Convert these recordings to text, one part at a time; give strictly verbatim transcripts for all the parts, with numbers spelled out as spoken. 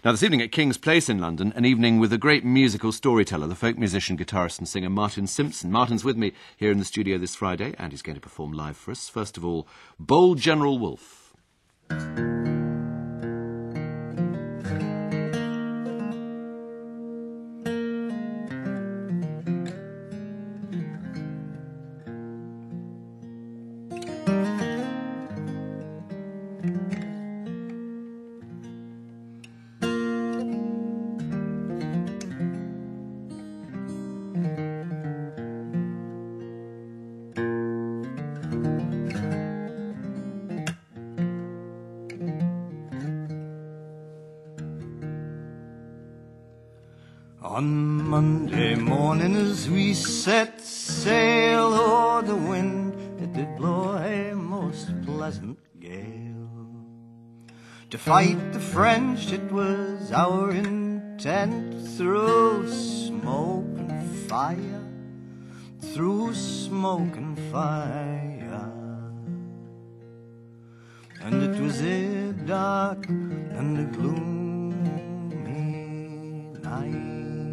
Now, this evening at King's Place in London, an evening with a great musical storyteller, the folk musician, guitarist and singer Martin Simpson. Martin's with me here in the studio this Friday, and he's going to perform live for us. First of all, Bold General Wolfe. On Monday morning as we set sail o'er the wind, it did blow a most pleasant gale. To fight the French it was our intent, through smoke and fire, through smoke and fire. And it was a dark and a gloomy night,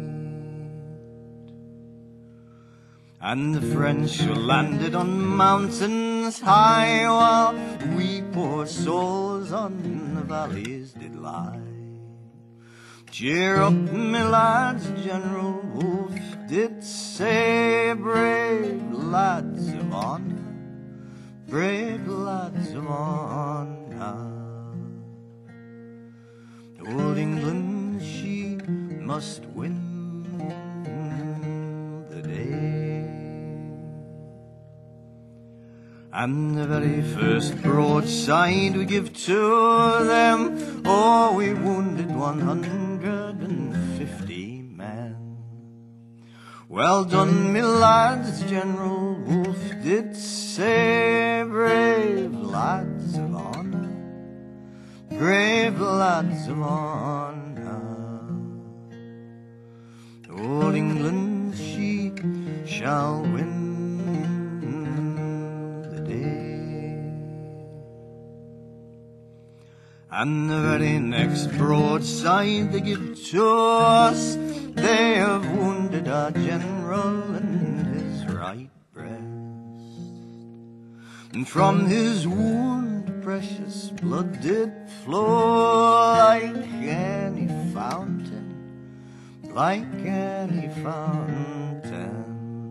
and the French were landed on mountains high, while we poor souls on the valleys did lie. Cheer up, me lads, General Wolfe did say, brave lads of honour, brave lads of honour. Old England, she must win the day. And the very first broadside we give to them, oh, we wounded one hundred and fifty men. Well done, me lads, General Wolfe did say, brave lads of honour, brave lads of honour. Old England, she shall win. And the very next broadside they give to us, they have wounded our general in his right breast. And from his wound precious blood did flow, like any fountain, like any fountain.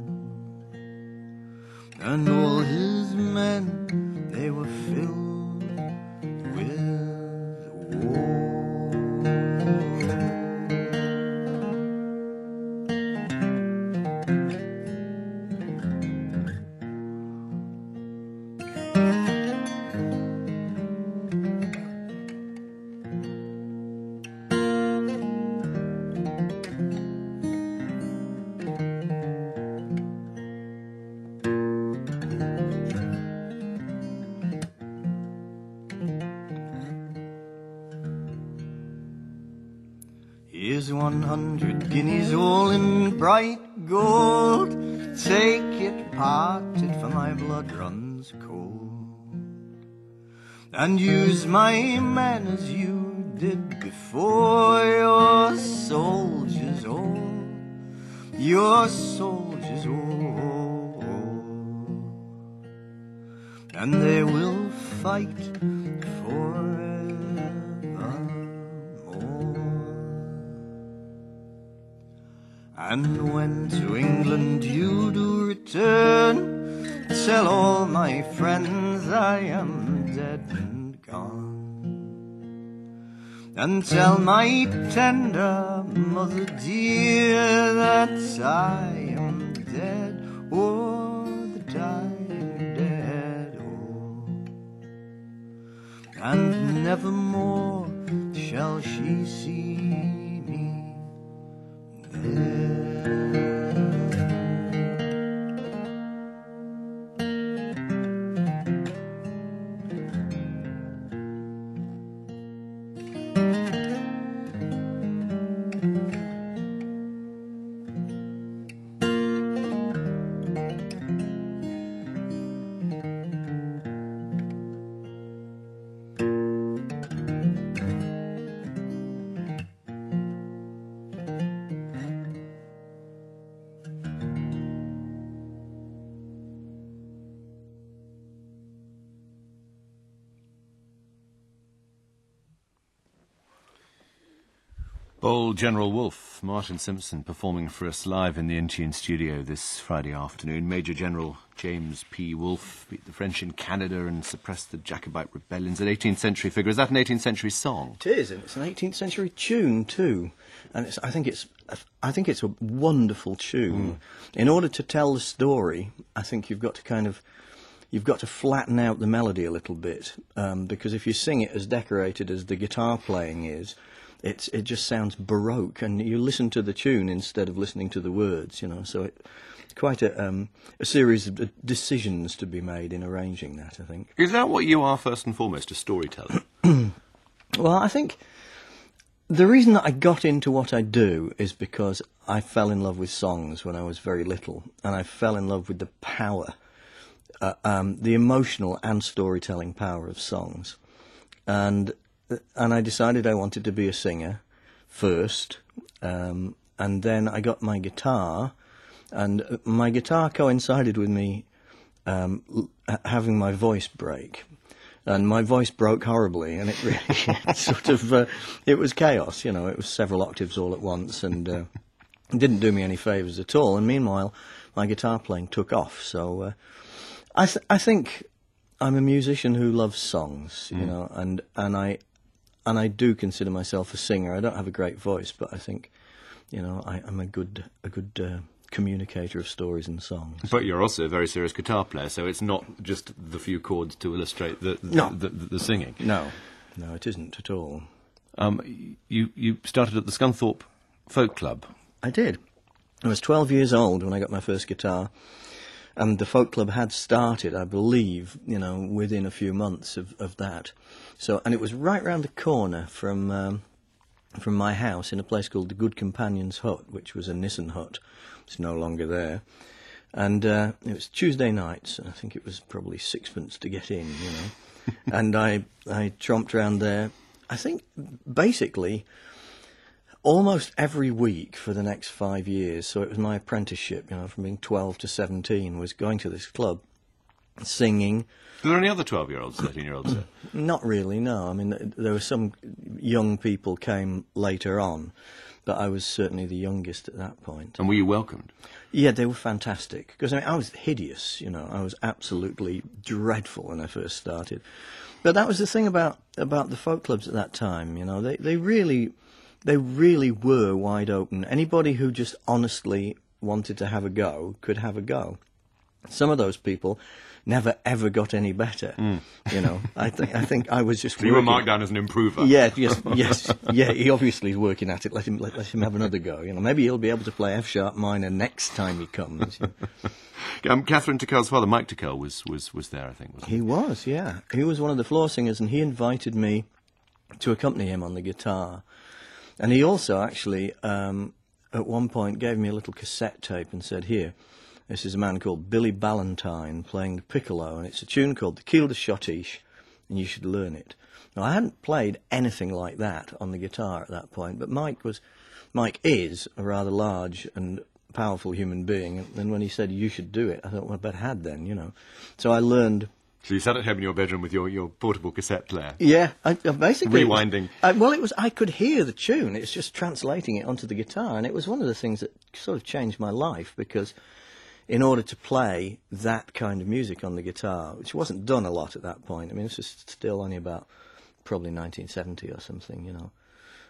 And all his men, they were filled with here's one hundred guineas all in bright gold. Take it, part it, for my blood runs cold. And use my men as you did before, your soldiers all, your soldiers all. And they will fight forevermore. And when to England you do return, tell all my friends I am dead and gone. And tell my tender mother dear that I am dead, oh, that I am dead, oh. And never more shall she see me there. Bold General Wolfe, Martin Simpson, performing for us live in the Intune studio this Friday afternoon. Major General James P. Wolfe beat the French in Canada and suppressed the Jacobite rebellions. An eighteenth century figure. Is that an eighteenth century song? It is, and it's an eighteenth century tune too. And it's, I think it's, I think it's a wonderful tune. Mm. In order to tell the story, I think you've got to kind of, you've got to flatten out the melody a little bit, um, because if you sing it as decorated as the guitar playing is, It's, it just sounds baroque, and you listen to the tune instead of listening to the words, you know, so it, quite a, um, a series of decisions to be made in arranging that, I think. Is that what you are first and foremost, a storyteller? Well, I think the reason that I got into what I do is because I fell in love with songs when I was very little, and I fell in love with the power, uh, um, the emotional and storytelling power of songs. And And I decided I wanted to be a singer first, um, and then I got my guitar, and my guitar coincided with me um, l- having my voice break, and my voice broke horribly, and it really sort of uh, it was chaos, you know. It was several octaves all at once, and uh, it didn't do me any favours at all. And meanwhile, my guitar playing took off. So uh, I th- I think I'm a musician who loves songs, you mm. know, and and I. And I do consider myself a singer. I don't have a great voice, but I think, you know, I, I'm a good a good uh, communicator of stories and songs. But you're also a very serious guitar player, so it's not just the few chords to illustrate the the, no. the, the, the singing. No, no, it isn't at all. Um, you you started at the Scunthorpe Folk Club. I did. I was twelve years old when I got my first guitar. And the folk club had started, I believe, you know, within a few months of, of that. So, and it was right round the corner from um, from my house in a place called the Good Companions Hut, which was a Nissen hut. It's no longer there. And uh, it was Tuesday nights, and I think it was probably sixpence to get in, you know. And I I tromped round there, I think, basically almost every week for the next five years. So it was my apprenticeship, you know, from being twelve to seventeen, was going to this club, singing. Were there any other twelve-year-olds, thirteen-year-olds there? Not really, no. I mean, there were some young people came later on, but I was certainly the youngest at that point. And were you welcomed? Yeah, they were fantastic. Because, I mean, I was hideous, you know. I was absolutely dreadful when I first started. But that was the thing about, about the folk clubs at that time, you know. They, they really... They really were wide open. Anybody who just honestly wanted to have a go could have a go. Some of those people never ever got any better. Mm. You know, I think I think I was just. So you were marked down as an improver. Yeah, yes, yes, yeah. He obviously is working at it. Let him let, let him have another go. You know, maybe he'll be able to play F sharp minor next time he comes. um, Catherine Tickell's father, Mike Tickell, was was was there. I think wasn't he? He was. Yeah, he was one of the floor singers, and he invited me to accompany him on the guitar. And he also actually, um, at one point, gave me a little cassette tape and said, here, this is a man called Billy Ballantyne playing the piccolo, and it's a tune called the Kiel de Schottische, and you should learn it. Now, I hadn't played anything like that on the guitar at that point, but Mike was, Mike is a rather large and powerful human being, and when he said, you should do it, I thought, well, I better had then, you know. So I learned... So you sat at home in your bedroom with your, your portable cassette player? Yeah, I, I basically... Rewinding. I, well, it was. I could hear the tune. It's just translating it onto the guitar, and it was one of the things that sort of changed my life, because in order to play that kind of music on the guitar, which wasn't done a lot at that point, I mean, this was still only about probably nineteen seventy or something, you know,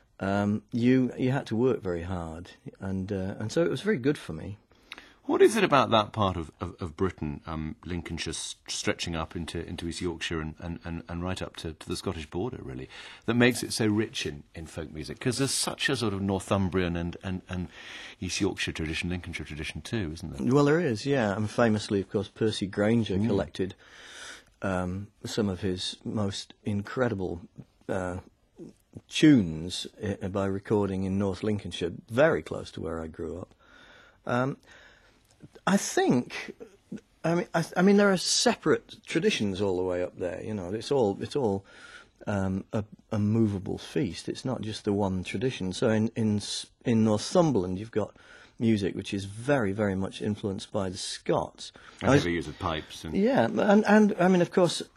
um, you you had to work very hard, and uh, and so it was very good for me. What is it about that part of, of, of Britain, um, Lincolnshire, st- stretching up into, into East Yorkshire and, and, and, and right up to, to the Scottish border, really, that makes it so rich in, in folk music? Because there's such a sort of Northumbrian and, and, and East Yorkshire tradition, Lincolnshire tradition too, isn't there? Well, there is, yeah. And famously, of course, Percy Grainger mm. collected um, some of his most incredible uh, tunes uh, by recording in North Lincolnshire, very close to where I grew up. Um, I think, I mean, I, I mean, there are separate traditions all the way up there. You know, it's all it's all um, a, a movable feast. It's not just the one tradition. So in in in Northumberland, you've got music which is very very much influenced by the Scots. And heavy use of pipes. And yeah, and and I mean, of course,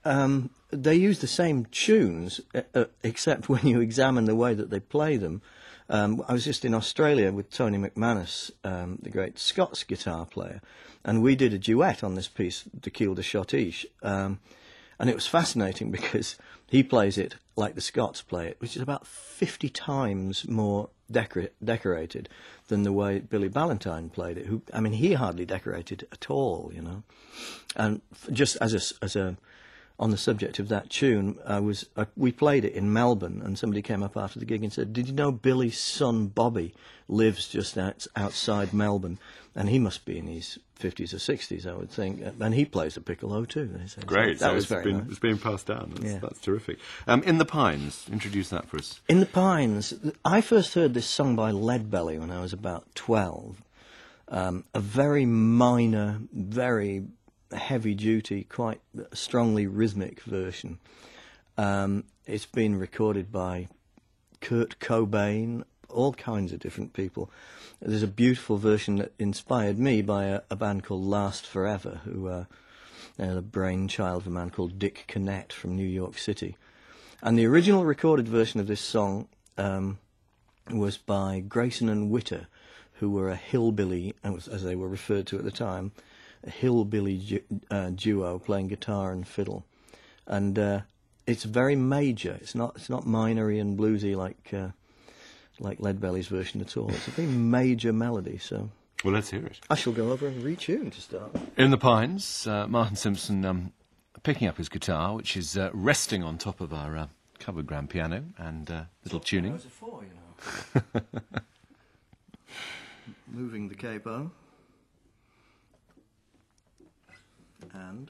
um, they use the same tunes, uh, uh, except when you examine the way that they play them. Um, I was just in Australia with Tony McManus, um, the great Scots guitar player, and we did a duet on this piece, De Kiel de Schottische, um, and it was fascinating because he plays it like the Scots play it, which is about fifty times more decor- decorated than the way Billy Ballantyne played it. Who, I mean, he hardly decorated at all, you know. And f- just as a, as a on the subject of that tune, I was uh, we played it in Melbourne, and somebody came up after the gig and said, "Did you know Billy's son Bobby lives just out, outside Melbourne, and he must be in his fifties or sixties, I would think, and he plays the piccolo too." They said. Great, so that so was it's very been, nice. It's being passed down. That's, Yeah. that's terrific. Um, In the Pines, introduce that for us. In the Pines, I first heard this sung by Leadbelly when I was about twelve. Um, a very minor, very heavy-duty, quite strongly rhythmic version. Um, it's been recorded by Kurt Cobain, all kinds of different people. There's a beautiful version that inspired me by a, a band called Last Forever, who are uh, the brainchild of a man called Dick Connett from New York City. And the original recorded version of this song um, was by Grayson and Witter, who were a hillbilly, as they were referred to at the time, a hillbilly du- uh, duo playing guitar and fiddle. And uh, it's very major. It's not it's not minory and bluesy like uh, like Leadbelly's version at all. It's a very major melody. So Well, let's hear it. I shall go over and retune to start. In the Pines, uh, Martin Simpson um, picking up his guitar, which is uh, resting on top of our uh, covered grand piano, and uh, little tuning. Hours of four, you know. Moving the capo. And...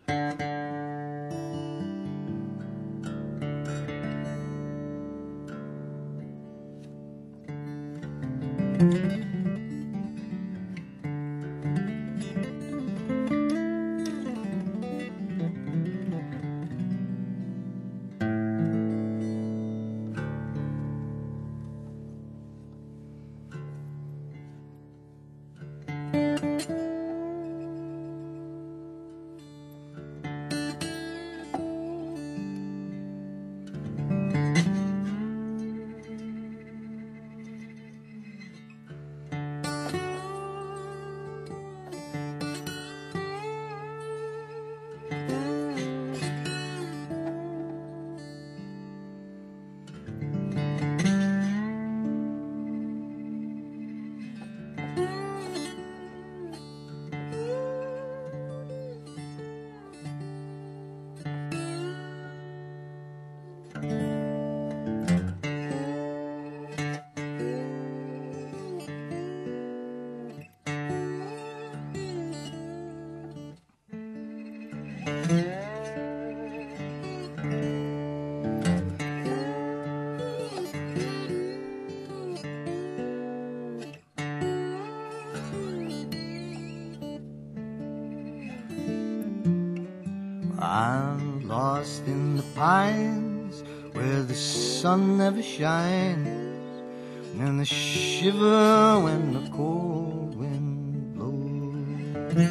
I'm lost in the pines where the sun never shines, and the shiver when the cold wind blows.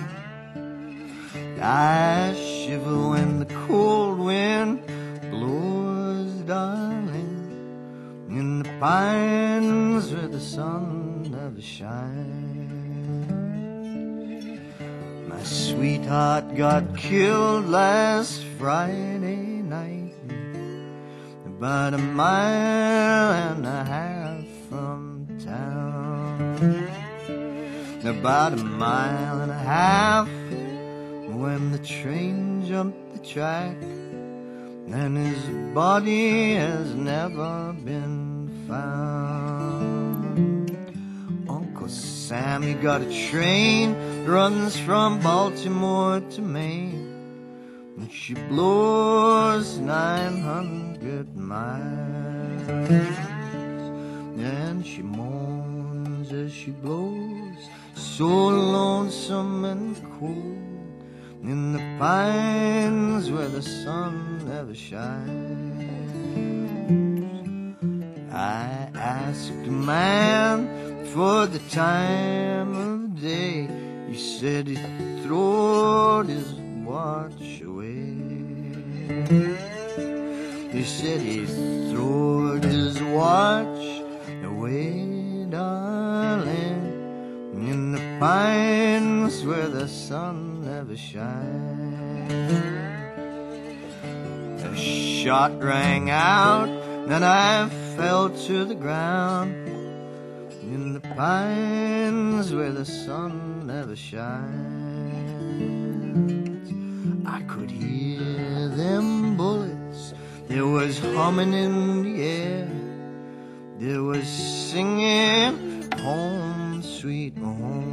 I shiver when the cold wind blows, darling, in the pines where the sun never shines. My sweetheart got killed last Friday night, about a mile and a half from town. About a mile and a half when the train jumped the track, and his body has never been found. Uncle Sammy got a train, runs from Baltimore to Maine, and she blows nine hundred miles, and she moans as she blows, so lonesome and cold, in the pines where the sun never shines. I asked a man for the time of day, he said he throwed his watch away. He said he throwed his watch away, darling, in the pines where the sun never shines. A shot rang out, and I fell to the ground, in the pines where the sun never shines. I could hear them bullets, there was humming in the air, there was singing, home sweet home.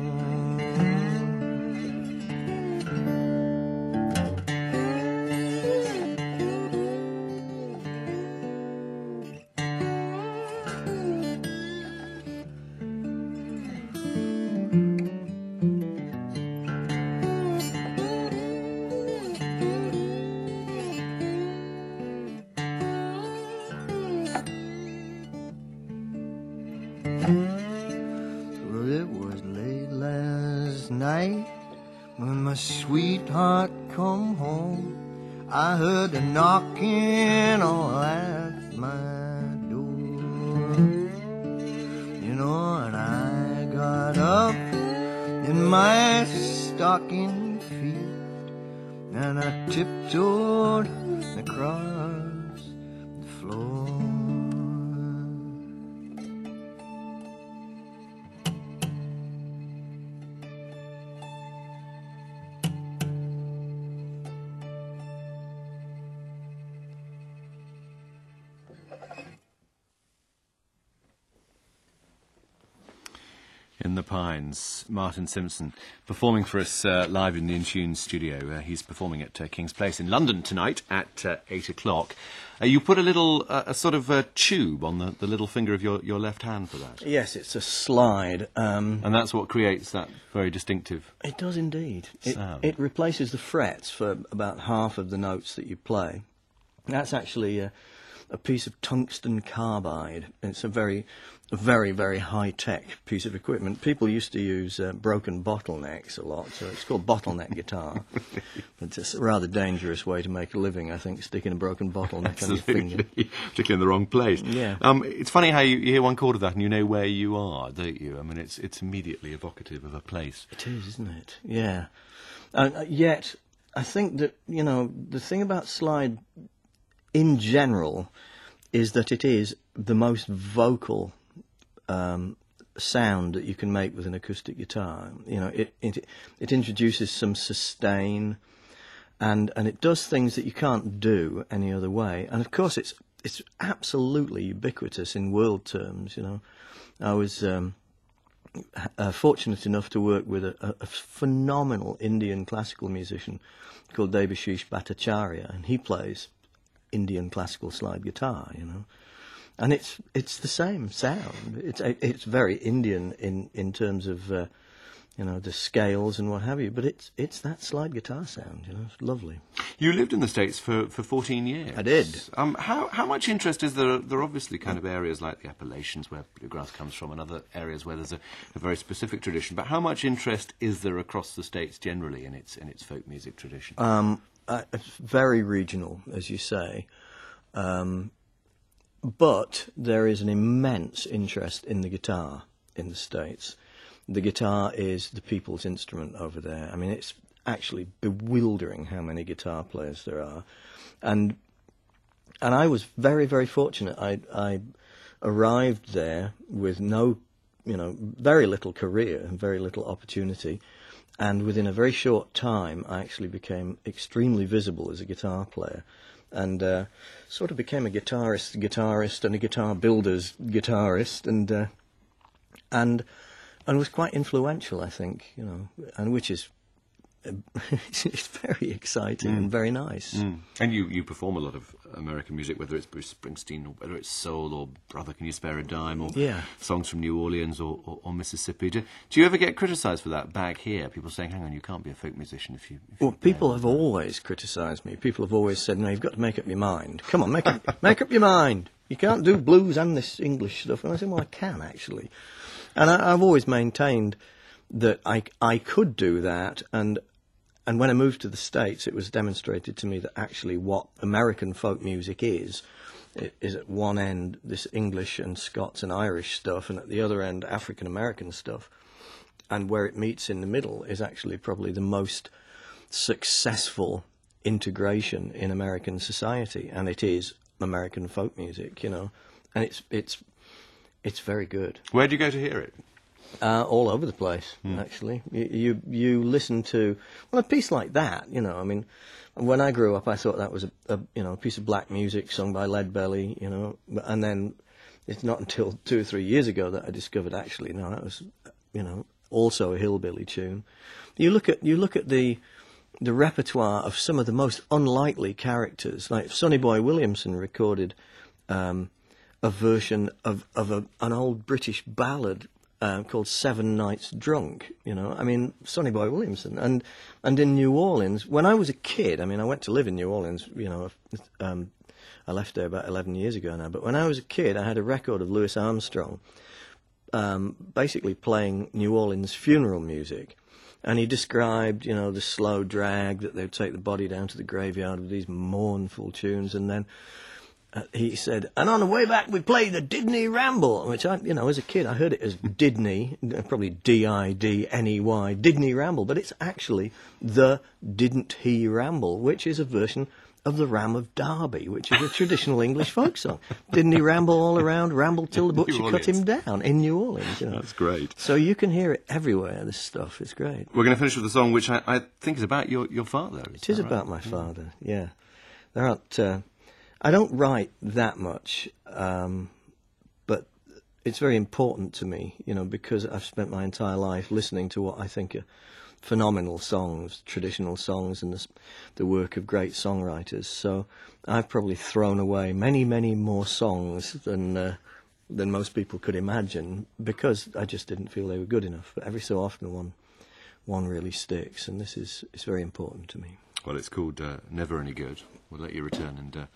Well, it was late last night when my sweetheart come home. I heard a knocking all at my door, you know, and I got up in my stocking feet and I tiptoed across the floor. In the Pines, Martin Simpson, performing for us uh, live in the Intune studio. Uh, he's performing at uh, King's Place in London tonight at uh, eight o'clock. Uh, you put a little, uh, a sort of uh, tube on the, the little finger of your, your left hand for that. Yes, it's a slide. Um, And that's what creates that very distinctive it does indeed. It, sound. it replaces the frets for about half of the notes that you play. That's actually a, a piece of tungsten carbide. It's a very, a very, very high-tech piece of equipment. People used to use uh, broken bottlenecks a lot, so it's called bottleneck guitar. It's a rather dangerous way to make a living, I think, sticking a broken bottleneck on your finger. Absolutely, particularly in the wrong place. Yeah. Um, it's funny how you, you hear one chord of that and you know where you are, don't you? I mean, it's it's immediately evocative of a place. It is, isn't it? Yeah. Uh, yet, I think that, you know, the thing about slide in general is that it is the most vocal um, sound that you can make with an acoustic guitar. You know, it it, it introduces some sustain, and and it does things that you can't do any other way. And of course, it's it's absolutely ubiquitous in world terms. You know, I was um, uh, fortunate enough to work with a, a, a phenomenal Indian classical musician called Debashish Bhattacharya, and he plays Indian classical slide guitar, you know, and it's it's the same sound. It's it's very Indian in in terms of uh, you know, the scales and what have you, but it's it's that slide guitar sound, you know. It's lovely. You lived in the States for, for fourteen years. I did. Um, how how much interest is there? There are obviously kind of areas like the Appalachians where bluegrass comes from, and other areas where there's a, a very specific tradition. But how much interest is there across the States generally in its in its folk music tradition? Um, uh, it's very regional, as you say, um, but there is an immense interest in the guitar in the States. The guitar is the people's instrument over there. I mean, it's actually bewildering how many guitar players there are. And and I was very, very fortunate. I, I arrived there with no, you know, very little career and very little opportunity. And within a very short time, I actually became extremely visible as a guitar player. And uh, sort of became a guitarist, guitarist, and a guitar builder's guitarist. And uh, and... And was quite influential, I think, you know, and which is uh, it's very exciting mm. and very nice. Mm. And you, you perform a lot of American music, whether it's Bruce Springsteen, or whether it's soul, or Brother, Can You Spare a Dime, or yeah. songs from New Orleans or, or, or Mississippi. Do, do you ever get criticised for that back here? People saying, "Hang on, you can't be a folk musician if you." If well, you people have always criticised me. People have always said, "No, you've got to make up your mind. Come on, make up, make up your mind. You can't do blues and this English stuff." And I said, "Well, I can actually." And I, I've always maintained that I, I could do that, and and when I moved to the States, it was demonstrated to me that actually what American folk music is, it is at one end this English and Scots and Irish stuff, and at the other end African American stuff. And where it meets in the middle is actually probably the most successful integration in American society, and it is American folk music, you know, and it's it's it's very good. Where do you go to hear it? Uh, all over the place, mm. actually. You, you you listen to well a piece like that, you know. I mean, when I grew up, I thought that was a, a you know a piece of black music sung by Leadbelly, you know. And then it's not until two or three years ago that I discovered actually no, that was you know also a hillbilly tune. You look at you look at the the repertoire of some of the most unlikely characters, like Sonny Boy Williamson recorded um, a version of of a, an old British ballad. Uh, called Seven Nights Drunk, you know. I mean, Sonny Boy Williamson. And and in New Orleans, when I was a kid, I mean, I went to live in New Orleans, you know, um, I left there about eleven years ago now, but when I was a kid, I had a record of Louis Armstrong um, basically playing New Orleans funeral music. And he described, you know, the slow drag that they would take the body down to the graveyard with these mournful tunes, and then Uh, he said, and on the way back we played the Didney Ramble, which I, you know, as a kid I heard it as Didney, probably D I D N E Y, Didney Ramble, but it's actually the Didn't He Ramble, which is a version of the Ram of Derby, which is a traditional English folk song. Didn't he ramble all around, ramble till the butcher cut him down in New Orleans? You know. That's great. So you can hear it everywhere, this stuff. It's great. We're going to finish with a song which I, I think is about your, your father. Is it is right? about my father, yeah. There aren't... Uh, I don't write that much, um, but it's very important to me, you know, because I've spent my entire life listening to what I think are phenomenal songs, traditional songs, and the, the work of great songwriters. So I've probably thrown away many, many more songs than uh, than most people could imagine because I just didn't feel they were good enough. But every so often one one really sticks, and this is it's very important to me. Well, it's called uh, Never Any Good. We'll let you return and... Uh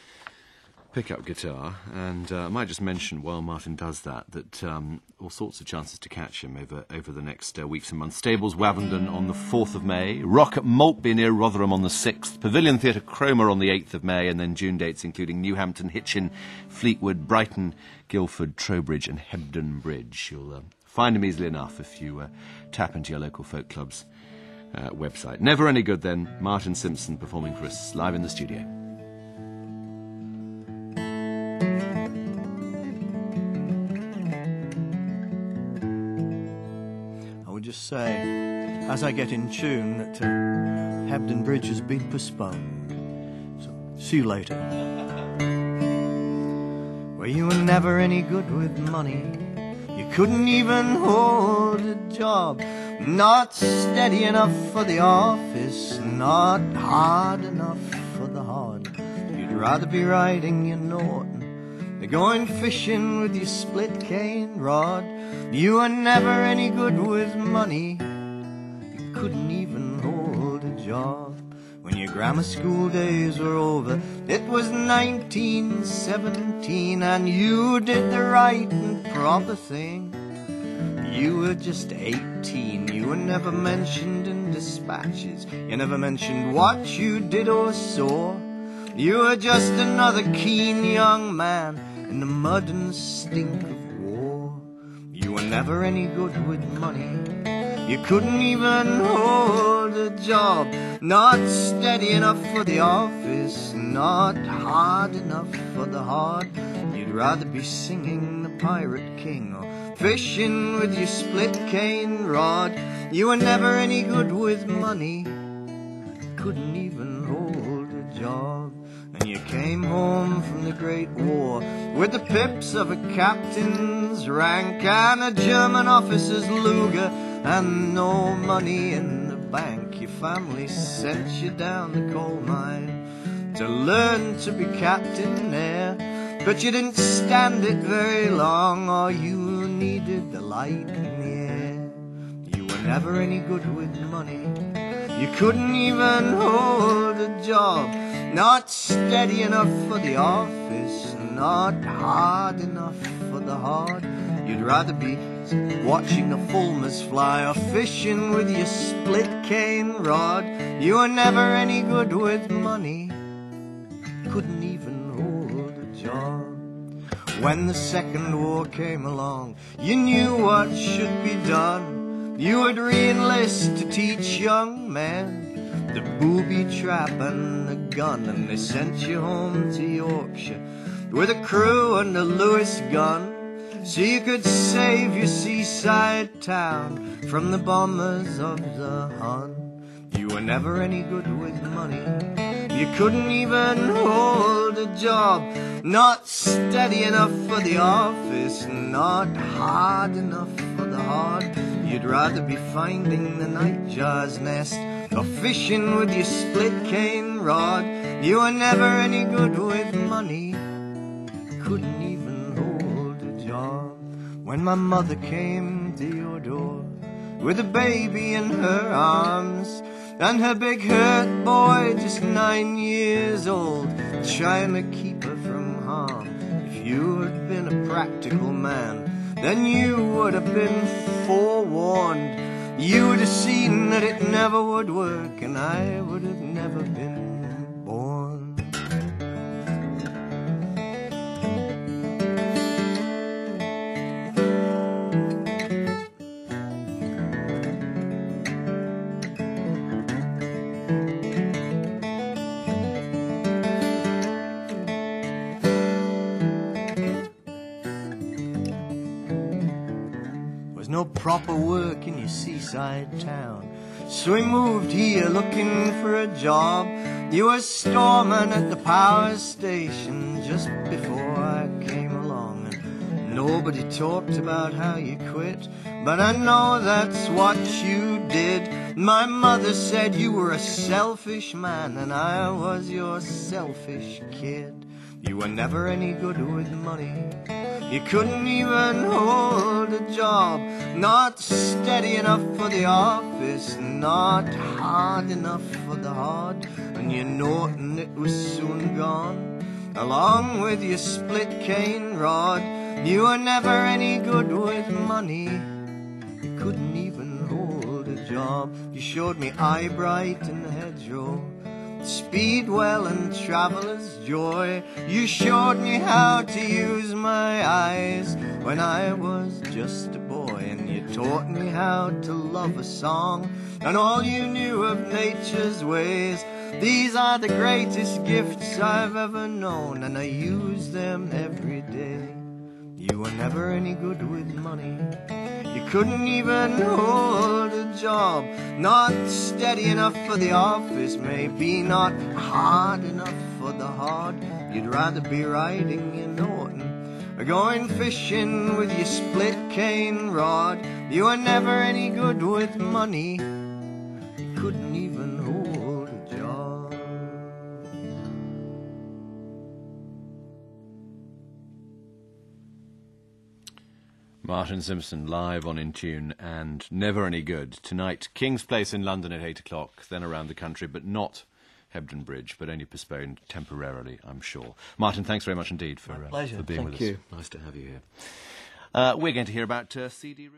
pick up guitar, and uh, I might just mention while Martin does that that um, all sorts of chances to catch him over over the next uh, weeks and months. Stables Wavendon on the fourth of May, Rock at Maltby near Rotherham on the sixth, Pavilion Theatre Cromer on the eighth of May, and then June dates including Newhampton, Hitchin, Fleetwood, Brighton, Guildford, Trowbridge and Hebden Bridge. You'll uh, find him easily enough if you uh, tap into your local folk club's uh, website. Never Any Good then, Martin Simpson performing for us live in the studio. Say, as I get in tune, that uh, Hebden Bridge has been postponed. So, see you later. Well, you were never any good with money. You couldn't even hold a job. Not steady enough for the office. Not hard enough for the hard. You'd rather be riding your Norton than going fishing with your split cane rod. You were never any good with money. You couldn't even hold a job. When your grammar school days were over, it was nineteen seventeen, and you did the right and proper thing. You were just eighteen. You were never mentioned in dispatches. You never mentioned what you did or saw. You were just another keen young man in the mud and stink of war. You were never any good with money. You couldn't even hold a job. Not steady enough for the office. Not hard enough for the hard. You'd rather be singing the Pirate King or fishing with your split cane rod. You were never any good with money. Couldn't even hold a job. And you came home from the Great War with the pips of a captain's rank and a German officer's Luger and no money in the bank. Your family sent you down the coal mine to learn to be captain there, but you didn't stand it very long, or you needed the light in the air. You were never any good with money. You couldn't even hold a job. Not steady enough for the office, not hard enough for the hard. You'd rather be watching the fulmars fly or fishing with your split cane rod. You were never any good with money, couldn't even hold a job. When the Second War came along, you knew what should be done. You would re-enlist to teach young men the booby trap and the gun, and they sent you home to Yorkshire with a crew and a Lewis gun, so you could save your seaside town from the bombers of the Hun. You were never any good with money, you couldn't even hold a job. Not steady enough for the office, not hard enough for the hard. You'd rather be finding the nightjar's nest or fishing with your split cane rod. You were never any good with money, couldn't even hold a job. When my mother came to your door with a baby in her arms and her big hurt boy just nine years old, trying to keep her from harm, if you had been a practical man, then you would have been forewarned. You would have seen that it never would work, and I would have never been born. No proper work in your seaside town, so we moved here looking for a job. You were storeman at the power station just before I came along, and nobody talked about how you quit, but I know that's what you did. My mother said you were a selfish man, and I was your selfish kid. You were never any good with money, you couldn't even hold a job. Not steady enough for the office, not hard enough for the hard. And your Norton, it was soon gone, along with your split cane rod. You were never any good with money, you couldn't even hold a job. You showed me Eyebright in the hedgerow, Speedwell and Traveller's Joy. You showed me how to use my eyes when I was just a boy, and you taught me how to love a song and all you knew of nature's ways. These are the greatest gifts I've ever known, and I use them every day. You were never any good with money, you couldn't even hold a job. Not steady enough for the office, maybe not hard enough for the hard. You'd rather be riding your Norton or going fishing with your split cane rod. You were never any good with money, you couldn't even hold a job. Martin Simpson live on In Tune and Never Any Good. Tonight, King's Place in London at eight o'clock, then around the country, but not Hebden Bridge, but only postponed temporarily, I'm sure. Martin, thanks very much indeed for, uh, pleasure. for being Thank with you. us. Nice to have you here. Uh, we're going to hear about uh, C D